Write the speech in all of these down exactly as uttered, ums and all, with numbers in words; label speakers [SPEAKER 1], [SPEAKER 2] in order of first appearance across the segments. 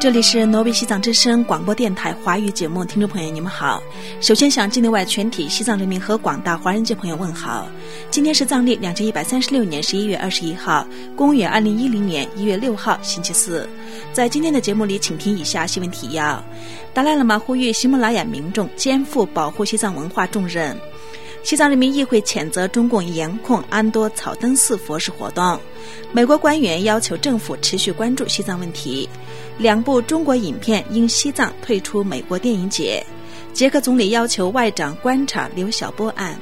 [SPEAKER 1] 这里是挪威西藏之声广播电台华语节目，听众朋友你们好。首先向境内外全体西藏人民和广大华人界朋友问好。今天是藏历两千一百三十六年十一月二十一号，公元二零一零年一月六号星期四。在今天的节目里，请听以下新闻提要：达赖喇嘛呼吁喜马拉雅民众肩负保护西藏文化重任。西藏人民议会谴责中共严控安多草登寺佛事活动。美国官员要求政府持续关注西藏问题。两部中国影片因西藏退出美国电影节。捷克总理要求外长观察刘晓波案。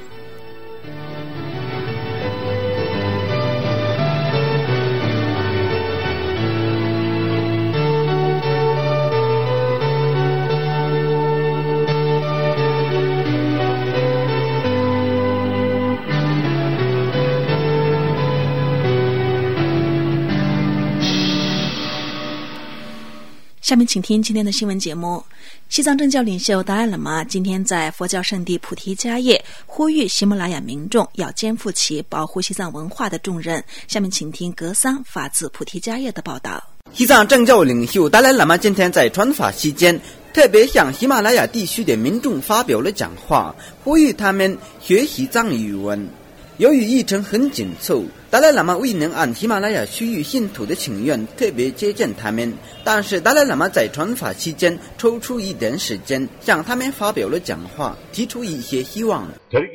[SPEAKER 1] 下面请听今天的新闻节目。西藏政教领袖达赖喇嘛今天在佛教圣地菩提迦叶呼吁喜马拉雅民众要肩负起保护西藏文化的重任。下面请听格桑发自菩提迦叶的报道。
[SPEAKER 2] 西藏政教领袖达赖喇嘛今天在传法期间特别向喜马拉雅地区的民众发表了讲话，呼吁他们学习藏语文。由于议程很紧凑，达赖喇嘛未能按喜马拉雅区域信徒的请愿特别接见他们，但是达赖喇嘛在传法期间抽出一点时间向他们发表了讲话，提出一些希望。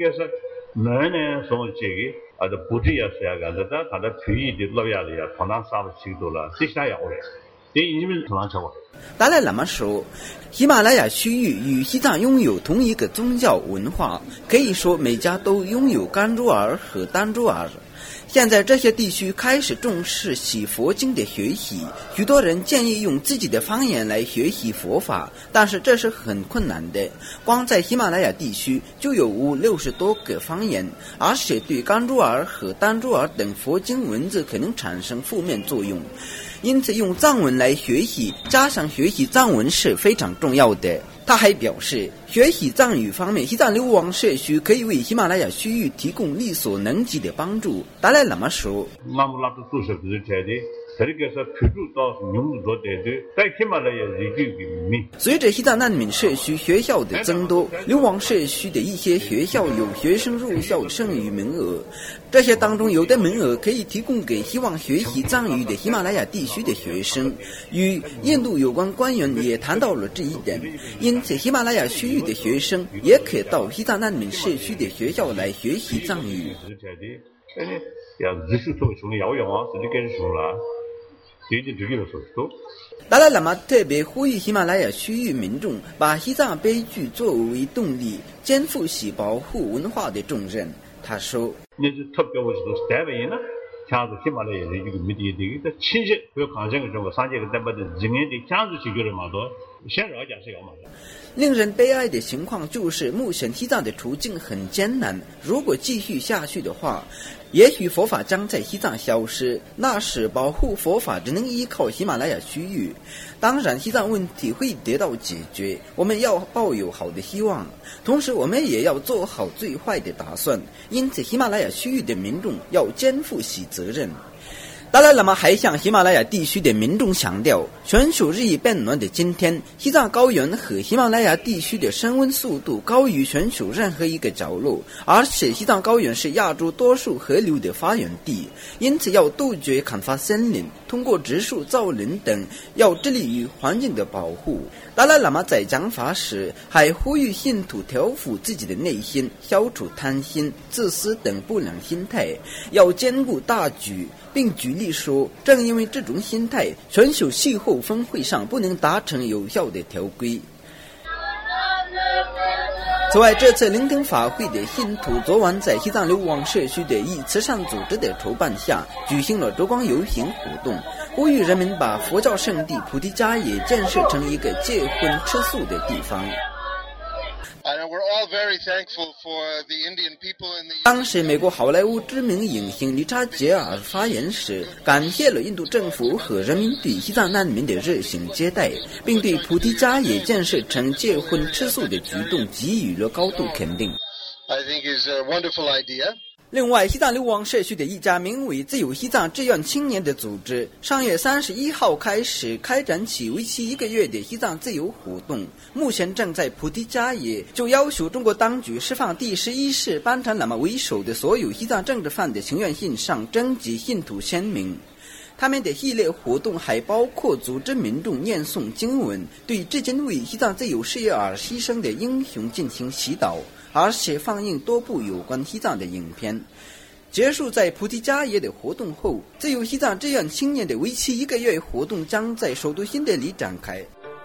[SPEAKER 2] 达赖喇嘛说，喜马拉雅区域与西藏拥有同一个宗教文化，可以说每家都拥有甘珠尔和丹珠尔。现在这些地区开始重视习佛经的学习，许多人建议用自己的方言来学习佛法，但是这是很困难的。光在喜马拉雅地区就有五六十多个方言，而且对甘珠尔和丹珠尔等佛经文字可能产生负面作用。因此用藏文来学习，加上学习藏文是非常重要的。他还表示，学习藏语方面，西藏流亡社区可以为喜马拉雅区域提供力所能及的帮助。达赖喇嘛说，随着西藏难民社区学校的增多，流亡社区的一些学校有学生入校剩余名额，这些当中有的名额可以提供给希望学习藏语的喜马拉雅地区的学生。与印度有关官员也谈到了这一点，因此喜马拉雅区域的学生也可到西藏难民社区的学校来学习藏语。达赖喇嘛特别呼吁喜马拉雅区域民众把西藏悲剧作为动力，肩负起保护文化的重任。他说，令人悲哀的情况就是目前西藏的处境很艰难，如果继续下去的话，也许佛法将在西藏消失，那时保护佛法只能依靠喜马拉雅区域。当然西藏问题会得到解决，我们要抱有好的希望，同时我们也要做好最坏的打算，因此喜马拉雅区域的民众要肩负起责任。达赖喇嘛还向喜马拉雅地区的民众强调，全球日益变暖的今天，西藏高原和喜马拉雅地区的升温速度高于全球任何一个角落，而且西藏高原是亚洲多数河流的发源地，因此要杜绝砍伐森林，通过植树造林等，要致力于环境的保护。达赖喇嘛在讲法时还呼吁信徒调伏自己的内心，消除贪心、自私等不良心态，要兼顾大局，并举例说，正因为这种心态，全球气候峰会上不能达成有效的条规。此外，这次聆听法会的信徒昨晚在西藏流亡社区的一慈善组织的筹办下举行了烛光游行活动，呼吁人们把佛教圣地菩提迦叶建设成一个戒荤吃素的地方。当时美国好莱坞知名影星理查杰尔发言时，感谢了印度政府和人民对西藏难民的热情接待，并对菩提迦叶建设成戒荤吃素的举动给予了高度肯定。
[SPEAKER 3] I think is a wonderful idea.
[SPEAKER 2] 另外，西藏流亡社区的一家名为自由西藏志愿青年的组织，上月三十一号开始开展起为期一个月的西藏自由活动，目前正在菩提迦耶，就要求中国当局释放第十一世班禅喇嘛为首的所有西藏政治犯的请愿信上征集信徒签名。他们的系列活动还包括组织民众念诵经文，对至今为西藏自由事业而牺牲的英雄进行祈祷，而且放映多部有关西藏的影片。结束在菩提迦耶的活动后，自由西藏志愿青年的为期一个月活动将在首都新德里展开。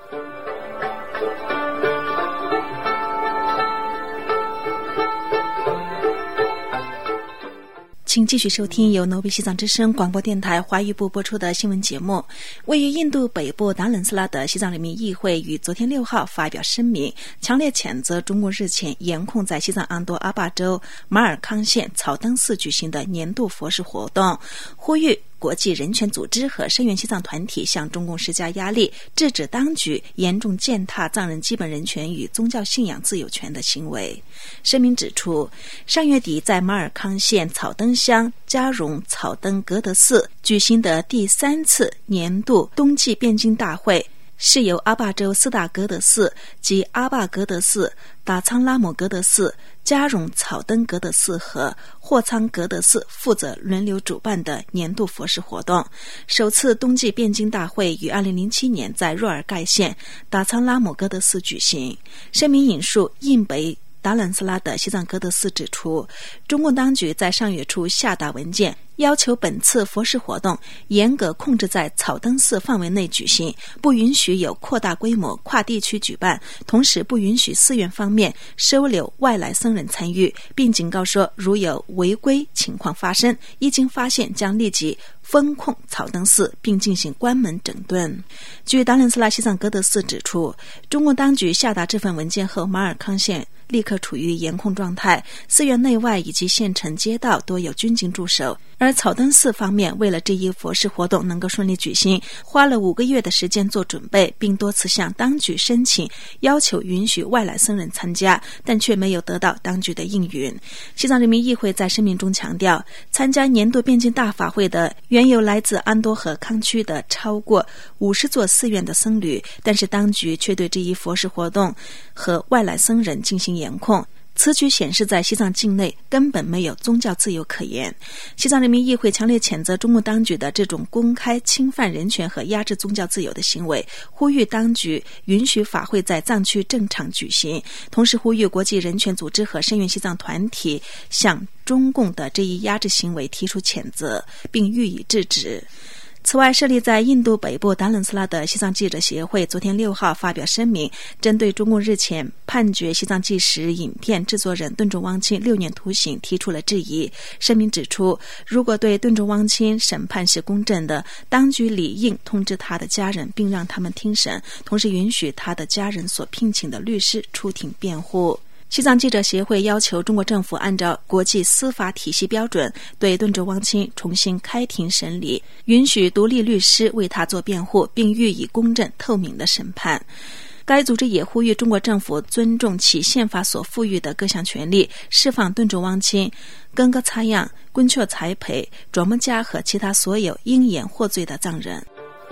[SPEAKER 1] 请继续收听由挪威西藏之声广播电台华语部播出的新闻节目。位于印度北部达伦斯拉的西藏人民议会于昨天六号发表声明，强烈谴责中共日前严控在西藏安多阿坝州马尔康县草登寺举行的年度佛事活动，呼吁国际人权组织和声援西藏团体向中共施加压力，制止当局严重践踏藏人基本人权与宗教信仰自由权的行为。声明指出，上月底在马尔康县草登乡加绒草登格德寺举行的第三次年度冬季辩经大会，是由阿坝州四大格德寺及阿坝格德寺、达仓拉姆格德寺、加绒草登格德寺和霍仓格德寺负责轮流主办的年度佛事活动。首次冬季辩经大会于二零零七年在若尔盖县达仓拉姆格德寺举行。声明引述印北达兰斯拉的西藏格德寺指出，中共当局在上月初下达文件，要求本次佛事活动严格控制在草登寺范围内举行，不允许有扩大规模跨地区举办，同时不允许寺院方面收留外来僧人参与，并警告说，如有违规情况发生，一经发现将立即封控草登寺并进行关门整顿。据达伦斯拉西藏格德寺指出，中共当局下达这份文件后，马尔康县立刻处于严控状态，寺院内外以及县城街道多有军警驻守。而草登寺方面为了这一佛事活动能够顺利举行，花了五个月的时间做准备，并多次向当局申请要求允许外来僧人参加，但却没有得到当局的应允。西藏人民议会在声明中强调，参加年度辩经大法会的原有来自安多和康区的超过五十座寺院的僧侣，但是当局却对这一佛事活动和外来僧人进行严控。此举显示在西藏境内根本没有宗教自由可言。西藏人民议会强烈谴责中共当局的这种公开侵犯人权和压制宗教自由的行为，呼吁当局允许法会在藏区正常举行，同时呼吁国际人权组织和声援西藏团体向中共的这一压制行为提出谴责，并予以制止。此外，设立在印度北部达伦斯拉的西藏记者协会昨天六号发表声明，针对中共日前判决西藏纪实影片制作人顿珠汪清六年徒刑提出了质疑。声明指出，如果对顿珠汪清审判是公正的，当局理应通知他的家人并让他们听审，同时允许他的家人所聘请的律师出庭辩护。西藏记者协会要求中国政府按照国际司法体系标准对顿珠汪清重新开庭审理，允许独立律师为他做辩护，并予以公正透明的审判。该组织也呼吁中国政府尊重其宪法所赋予的各项权利，释放顿珠汪清、根格擦样、昆雀才培、卓木加和其他所有因言获罪的藏人。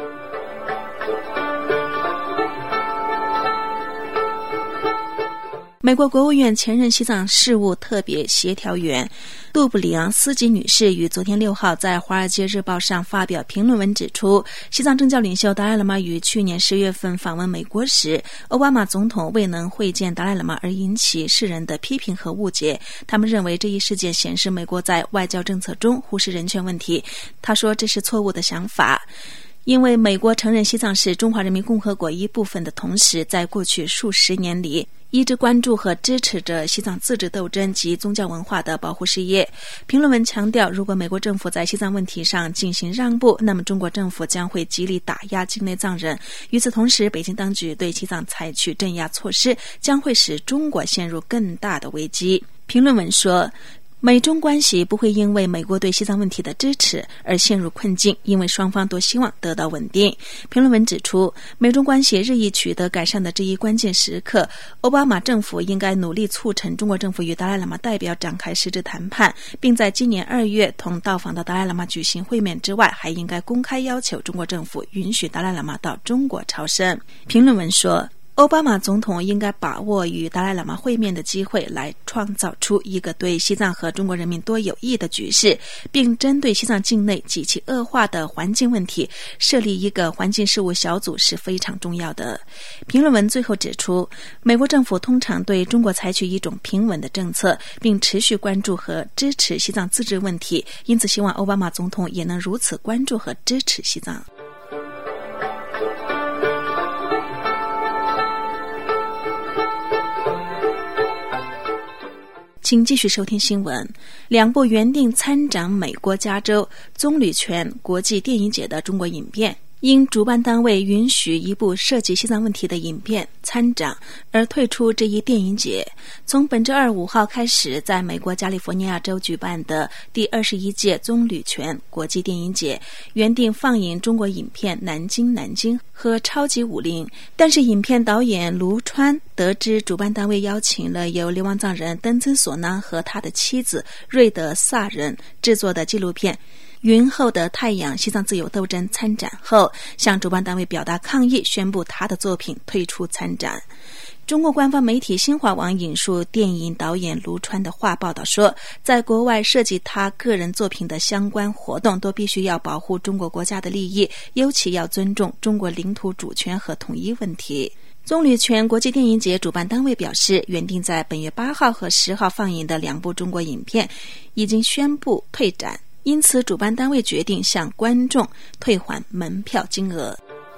[SPEAKER 1] 美国国务院前任西藏事务特别协调员杜布里昂斯基女士于昨天六号在《华尔街日报》上发表评论文指出，西藏政教领袖达赖喇嘛于去年十月份访问美国时，奥巴马总统未能会见达赖喇嘛而引起世人的批评和误解。他们认为这一事件显示美国在外交政策中忽视人权问题。他说这是错误的想法，因为美国承认西藏是中华人民共和国一部分的同时，在过去数十年里一直关注和支持着西藏自治斗争及宗教文化的保护事业。评论文强调，如果美国政府在西藏问题上进行让步，那么中国政府将会极力打压境内藏人。与此同时，北京当局对西藏采取镇压措施，将会使中国陷入更大的危机。评论文说， 美中关系不会因为美国对西藏问题的支持而陷入困境，因为双方都希望得到稳定。评论文指出，美中关系日益取得改善的这一关键时刻，奥巴马政府应该努力促成中国政府与达赖喇嘛代表展开实质谈判，并在今年二月同到访的达赖喇嘛举行会面之外，还应该公开要求中国政府允许达赖喇嘛到中国朝圣。评论文说，奥巴马总统应该把握与达赖喇嘛会面的机会，来创造出一个对西藏和中国人民多有益的局势，并针对西藏境内极其恶化的环境问题设立一个环境事务小组是非常重要的。评论文最后指出，美国政府通常对中国采取一种平稳的政策，并持续关注和支持西藏自治问题，因此希望奥巴马总统也能如此关注和支持西藏。请继续收听新闻。两部原定参展美国加州棕榈泉国际电影节的中国影片，因主办单位允许一部涉及西藏问题的影片参展而退出这一电影节。从本周二十五号开始，在美国加利福尼亚州举办的第二十一届棕榈泉国际电影节，原定放映中国影片《南京南京》和《超级武林》，但是影片导演卢川得知主办单位邀请了由流亡藏人登兹索南和他的妻子瑞德萨人制作的纪录片《云后的太阳：西藏自由斗争》参展后，向主办单位表达抗议，宣布他的作品退出参展。中国官方媒体新华网引述电影导演卢川的话报道说，在国外涉及他个人作品的相关活动都必须要保护中国国家的利益，尤其要尊重中国领土主权和统一问题。棕榈泉国际电影节主办单位表示，原定在本月八号和十号放映的两部中国影片已经宣布退展，因此主办单位决定向观众退还门票金额。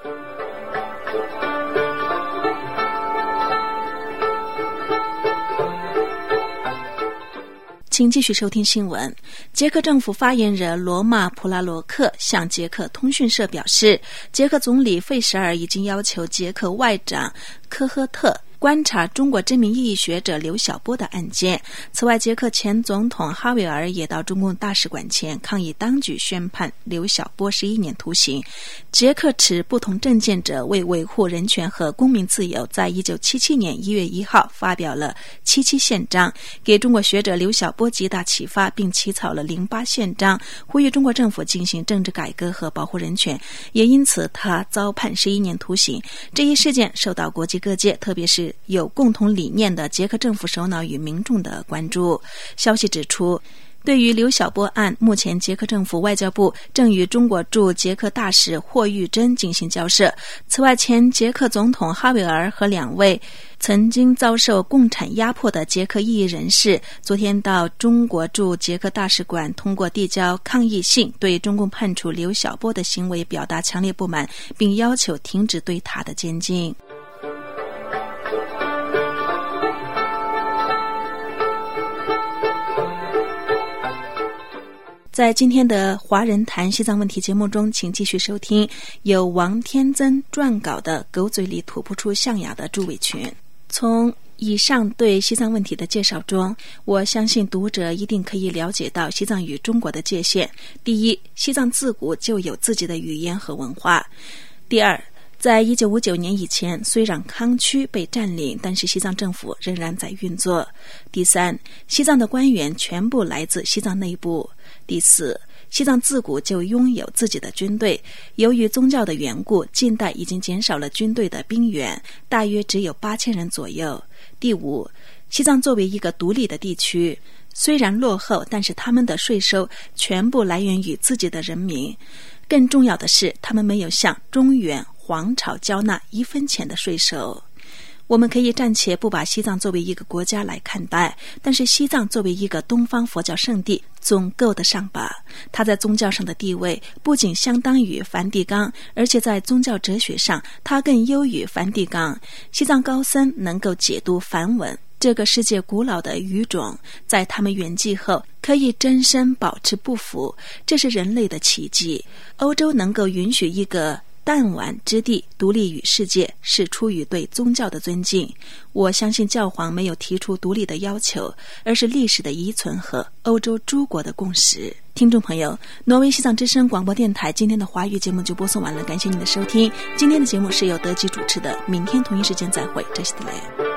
[SPEAKER 1] 请继续收听新闻。捷克政府发言人罗马普拉罗克向捷克通讯社表示，捷克总理费舍尔已经要求捷克外长科赫特观察中国知名异议学者刘晓波的案件。此外，捷克前总统哈维尔也到中共大使馆前抗议当局宣判刘晓波十一年徒刑。捷克持不同政见者为维护人权和公民自由，在一九七七年一月一号发表了七七宪章，给中国学者刘晓波极大启发，并起草了零八宪章，呼吁中国政府进行政治改革和保护人权，也因此他遭判十一年徒刑。这一事件受到国际各界，特别是有共同理念的捷克政府首脑与民众的关注。消息指出，对于刘晓波案，目前捷克政府外交部正与中国驻捷克大使霍玉珍进行交涉。此外，前捷克总统哈维尔和两位曾经遭受共产压迫的捷克异议人士，昨天到中国驻捷克大使馆通过递交抗议信，对中共判处刘晓波的行为表达强烈不满，并要求停止对他的监禁。在今天的华人谈西藏问题节目中，请继续收听由王天增撰稿的《狗嘴里吐不出象牙的朱伟群》。从以上对西藏问题的介绍中，我相信读者一定可以了解到西藏与中国的界限。第一，西藏自古就有自己的语言和文化。第二，在一九五九年以前，虽然康区被占领，但是西藏政府仍然在运作。第三，西藏的官员全部来自西藏内部。第四，西藏自古就拥有自己的军队，由于宗教的缘故，近代已经减少了军队的兵员，大约只有八千人左右。第五，西藏作为一个独立的地区，虽然落后，但是他们的税收全部来源于自己的人民。更重要的是，他们没有向中原皇朝交纳一分钱的税收。我们可以暂且不把西藏作为一个国家来看待，但是西藏作为一个东方佛教圣地总够得上吧。它在宗教上的地位不仅相当于梵蒂冈，而且在宗教哲学上它更优于梵蒂冈。西藏高僧能够解读梵文，这个世界古老的语种，在他们圆寂后可以真身保持不腐，这是人类的奇迹。欧洲能够允许一个弹丸之地独立于世界是出于对宗教的尊敬。我相信教皇没有提出独立的要求，而是历史的遗存和欧洲诸国的共识。听众朋友，挪威西藏之声广播电台今天的华语节目就播送完了，感谢您的收听。今天的节目是由德基主持的，明天同一时间再会，这是德雷。